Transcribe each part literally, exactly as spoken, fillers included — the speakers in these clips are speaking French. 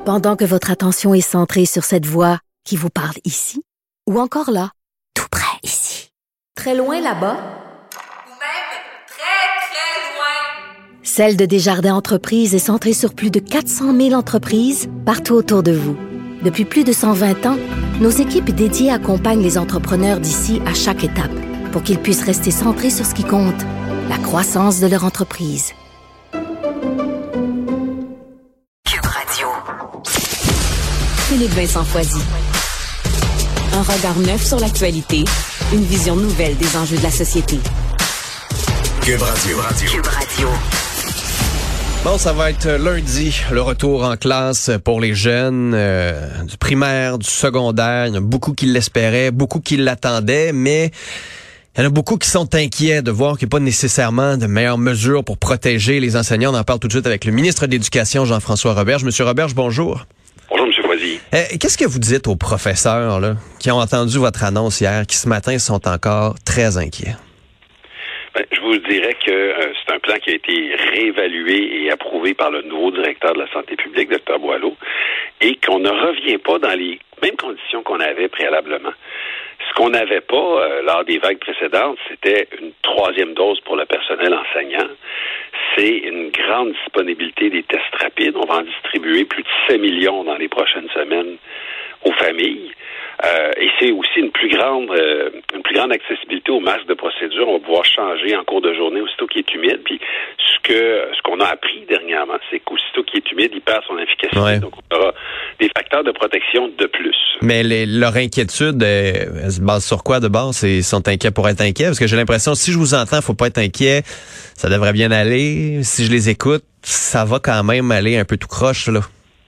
Pendant que votre attention est centrée sur cette voix qui vous parle ici, ou encore là, tout près ici, très loin là-bas, ou même très, très loin, Celle de Desjardins Entreprises est centrée sur plus de quatre cent mille entreprises partout autour de vous. Depuis plus de cent vingt ans, nos équipes dédiées accompagnent les entrepreneurs d'ici à chaque étape pour qu'ils puissent rester centrés sur ce qui compte, la croissance de leur entreprise. Cube Radio. Philippe Vincent Foisy. Un regard neuf sur l'actualité, une vision nouvelle des enjeux de la société. Cube Radio. Cube Radio. Bon, ça va être lundi, le retour en classe pour les jeunes euh, du primaire, du secondaire. Il y en a beaucoup qui l'espéraient, beaucoup qui l'attendaient, mais il y en a beaucoup qui sont inquiets de voir qu'il n'y a pas nécessairement de meilleures mesures pour protéger les enseignants. On en parle tout de suite avec le ministre de l'Éducation, Jean-François Roberge. Monsieur Roberge, bonjour. Bonjour, M. Foisy. Euh, qu'est-ce que vous dites aux professeurs là, qui ont entendu votre annonce hier, qui ce matin sont encore très inquiets? Ben, je vous dirais que euh, c'est un plan qui a été réévalué et approuvé par le nouveau directeur de la santé publique, docteur Boileau, et qu'on ne revient pas dans les mêmes conditions qu'on avait préalablement. Ce qu'on n'avait pas euh, lors des vagues précédentes, c'était une troisième dose pour le personnel enseignant. C'est une grande disponibilité des tests rapides. On va en distribuer plus de sept millions dans les prochaines semaines aux familles. Euh, et c'est aussi une plus grande euh, une plus grande accessibilité aux masques de procédure. On va pouvoir changer en cours de journée aussitôt qu'il est humide. Puis ce que ce qu'on a appris dernièrement, c'est qu'aussitôt qu'il est humide, il perd son efficacité. Ouais. Donc on aura des facteurs de protection de plus. Mais les, leur inquiétude, euh, elle se base sur quoi de base? Ils sont inquiets pour être inquiets? Parce que j'ai l'impression, si je vous entends, il faut pas être inquiet. Ça devrait bien aller. Si je les écoute, ça va quand même aller un peu tout croche, là.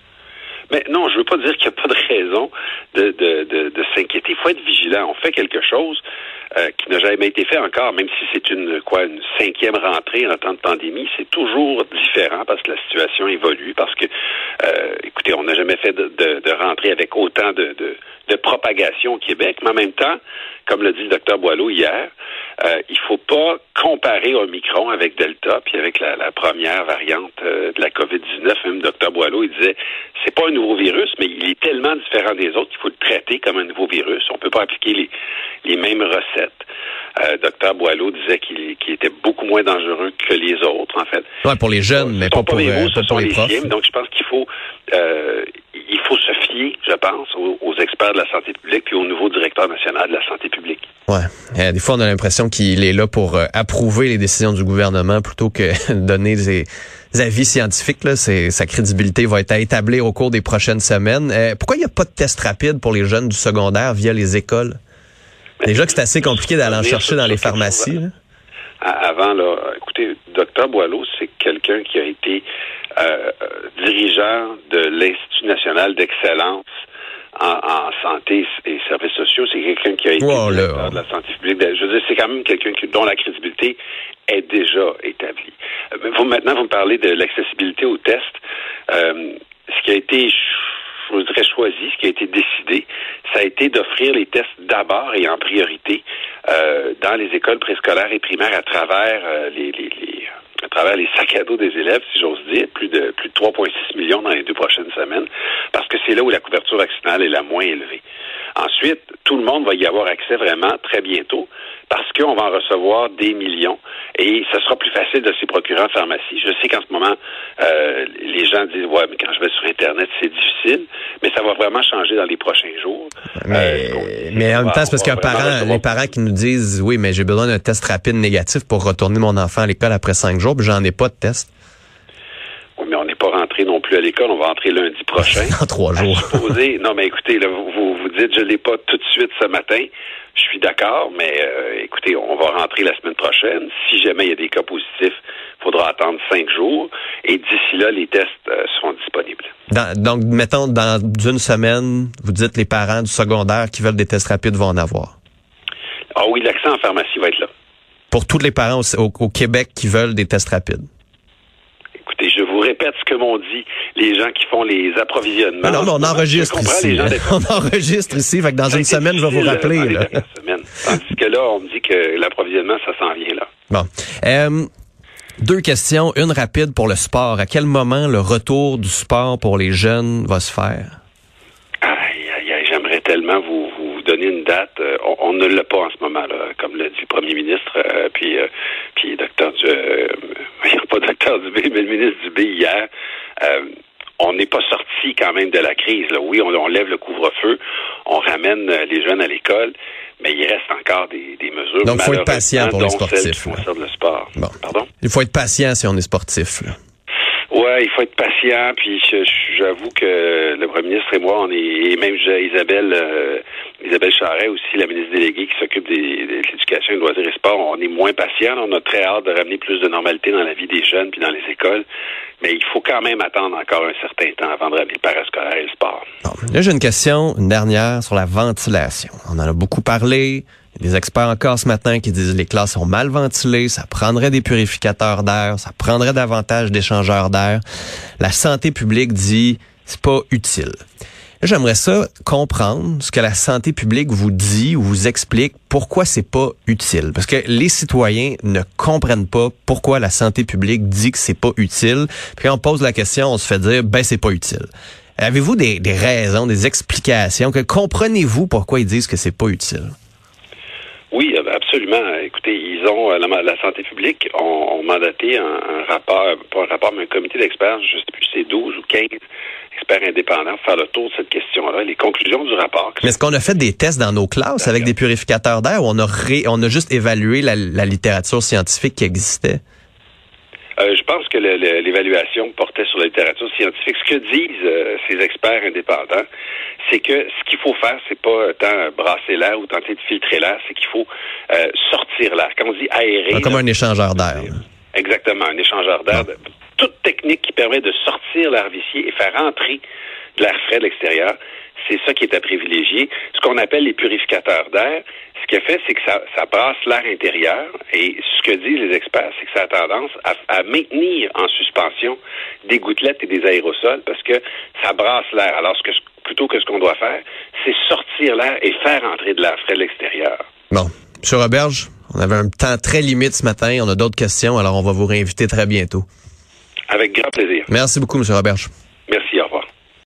Mais non, je veux pas dire qu'il n'y a pas de raison de, de, de, de s'inquiéter. Il faut être vigilant. On fait quelque chose euh, qui n'a jamais été fait encore, même si c'est une quoi une cinquième rentrée en temps de pandémie. C'est toujours différent parce que la situation évolue, parce que, euh, écoutez, on n'a jamais fait de, de, de rentrée avec autant de, de, de propagation au Québec, mais en même temps, comme l'a dit le docteur Boileau hier, euh, il faut pas comparer Omicron avec Delta, puis avec la, la première variante euh, de la covid dix-neuf. Même le docteur Boileau, il disait, c'est pas un nouveau virus, mais il est tellement différent des autres qu'il faut le traiter comme un nouveau virus. On peut pas appliquer les, les mêmes recettes. Euh, docteur Boileau disait qu'il, qu'il était beaucoup moins dangereux que les autres, en fait. Ouais, pour les jeunes, ce mais sont pas pour, les euh, mots, ce pas sont pour les les profs. siens. Donc, je pense qu'il faut, euh, il faut se fier, je pense, aux, aux experts de la santé publique puis au nouveau directeur national de la santé publique. Ouais. Euh, des fois, on a l'impression qu'il est là pour euh, approuver les décisions du gouvernement plutôt que donner des, des avis scientifiques. Là. C'est, sa crédibilité va être à établir au cours des prochaines semaines. Euh, pourquoi il n'y a pas de test rapide pour les jeunes du secondaire via les écoles? Ben, déjà que c'est assez compliqué d'aller en chercher dans les pharmacies. Là. Avant, là, écoutez, docteur Boileau, c'est quelqu'un qui a été euh, dirigeant de l'Institut national d'excellence en, en santé et services sociaux. C'est quelqu'un qui a été wow, directeur là. de la santé publique. Je veux dire, c'est quand même quelqu'un qui, dont la crédibilité est déjà établie. Vous, maintenant, vous me parlez de l'accessibilité aux tests. Euh, ce qui a été, je vous dirais, choisi, ce qui a été décidé, ça a été d'offrir les tests d'abord et en priorité euh, dans les écoles préscolaires et primaires à travers euh, les, les, les à travers les sacs à dos des élèves, si j'ose dire, plus de plus de trois virgule six millions dans les deux prochaines semaines, parce que c'est là où la couverture vaccinale est la moins élevée. Ensuite, tout le monde va y avoir accès vraiment très bientôt, parce qu'on va en recevoir des millions, et ce sera plus facile de s'y procurer en pharmacie. Je sais qu'en ce moment, euh, les gens disent, ouais, mais quand je vais sur Internet, c'est difficile, mais ça va vraiment changer dans les prochains jours. Mais, euh, mais en même temps, c'est parce qu'il y a parents, recevoir... les parents qui nous disent, oui, mais j'ai besoin d'un test rapide négatif pour retourner mon enfant à l'école après cinq jours, puis j'en ai pas de test. Oui, mais on n'est pas rentré non plus à l'école. On va rentrer lundi prochain. Dans trois jours. Supposer, non, mais écoutez, là, vous, vous, vous dites, je l'ai pas tout de suite ce matin. Je suis d'accord, mais euh, écoutez, on va rentrer la semaine prochaine. Si jamais il y a des cas positifs, il faudra attendre cinq jours. Et d'ici là, les tests euh, seront disponibles. Dans, donc, mettons, dans une semaine, vous dites les parents du secondaire qui veulent des tests rapides vont en avoir. Ah oui, l'accès en pharmacie va être là. Pour tous les parents au, au, au Québec qui veulent des tests rapides. Écoutez, je vous répète ce que m'ont dit les gens qui font les approvisionnements. Non, non, mais on enregistre ici. On enregistre ici, fait que dans une semaine, je vais vous rappeler. Là. Tandis que là, on me dit que l'approvisionnement, ça s'en vient là. Bon. Euh, Deux questions, une rapide pour le sport. À quel moment le retour du sport pour les jeunes va se faire? Aïe, aïe, aïe, j'aimerais tellement vous, vous donner une date. Euh, on, on ne l'a pas en ce moment, là, comme le dit le premier ministre, euh, puis, euh, puis docteur Du, euh, pas docteur Dubé, mais le ministre Dubé hier. Euh, on n'est pas sorti quand même de la crise. Là. Oui, on, on lève le couvre-feu, on ramène les jeunes à l'école, mais il reste encore des, des mesures. Donc, il faut être patient pour les sportifs. Le sport. Bon. Pardon? Il faut être patient si on est sportif. Là. Ouais, il faut être patient. Puis je, j'avoue que le premier ministre et moi, on est, et même Isabelle, euh, Isabelle Charret aussi, la ministre déléguée qui s'occupe des, de l'éducation, des loisirs et sports, on est moins patient. On a très hâte de ramener plus de normalité dans la vie des jeunes puis dans les écoles. Mais il faut quand même attendre encore un certain temps avant de ramener le parascolaire et le sport. Bon, là, j'ai une question, une dernière sur la ventilation. On en a beaucoup parlé. Il y a des experts encore ce matin qui disent que les classes sont mal ventilées, ça prendrait des purificateurs d'air, ça prendrait davantage d'échangeurs d'air. La santé publique dit c'est pas utile. Là, j'aimerais ça comprendre ce que la santé publique vous dit ou vous explique pourquoi c'est pas utile. Parce que les citoyens ne comprennent pas pourquoi la santé publique dit que c'est pas utile. Puis quand on pose la question, on se fait dire ben c'est pas utile. Avez-vous des, des raisons, des explications? Que comprenez-vous pourquoi ils disent que c'est pas utile? Oui, absolument. Écoutez, ils ont la, la santé publique ont, ont mandaté un, un rapport, pas un rapport, mais un comité d'experts, je ne sais plus si c'est douze ou quinze experts indépendants pour faire le tour de cette question-là. Les conclusions du rapport. Mais est-ce qu'on a fait des tests dans nos classes avec des purificateurs d'air ou on a ré, on a juste évalué la, la littérature scientifique qui existait? Euh, je pense que le, le, l'évaluation portait sur la littérature scientifique. Ce que disent euh, ces experts indépendants, c'est que ce qu'il faut faire, c'est pas tant brasser l'air ou tenter de filtrer l'air, c'est qu'il faut euh, sortir l'air. Quand on dit aérer... Comme là, un échangeur d'air. Là. Exactement, un échangeur d'air. Ah. Toute technique qui permet de sortir l'air vicié et faire entrer de l'air frais de l'extérieur, c'est ça qui est à privilégier. Ce qu'on appelle les purificateurs d'air, ce qu'il fait, c'est que ça, ça brasse l'air intérieur et ce que disent les experts, c'est que ça a tendance à, à maintenir en suspension des gouttelettes et des aérosols parce que ça brasse l'air. Alors, ce que, plutôt que ce qu'on doit faire, c'est sortir l'air et faire entrer de l'air frais de l'extérieur. Bon. M. Roberge, on avait un temps très limite ce matin. On a d'autres questions, alors on va vous réinviter très bientôt. Avec grand plaisir. Merci beaucoup, M. Roberge.